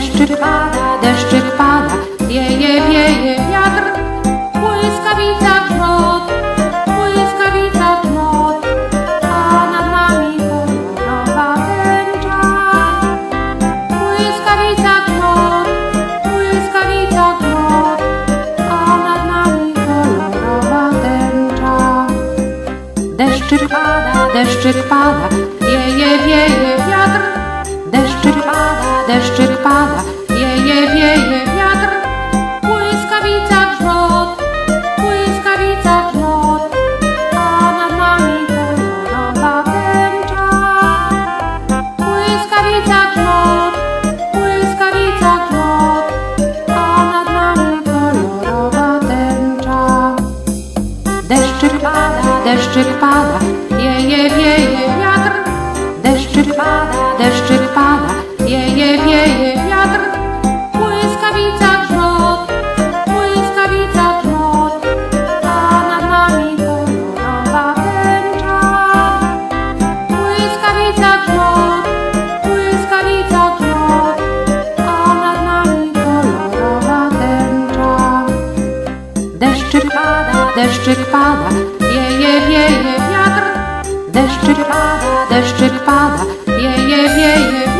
deszczyk pada, wieje, wieje wiatr, błyskawica grzmot, a nad nami kolorowa tęcza. Błyskawica grzmot, a nad nami kolorowa tęcza. Deszczyk pada, wieje, wieje wiatr, deszczyk pada, wieje, wieje wiatr, błyskawica grzmot, a nad nami kolorowa tęcza. Błyskawica grzmot, a nad nami kolorowa tęcza. Deszczyk pada, wieje, wieje wiatr, deszczyk pada, wieje, wieje wiatr, błyskawica grzmot, a nad nami kolorowa tęcza. Błyskawica grzmot, a nad nami kolorowa tęcza. Deszczyk pada, wieje, wieje wiatr, deszczyk pada, wieje, wieje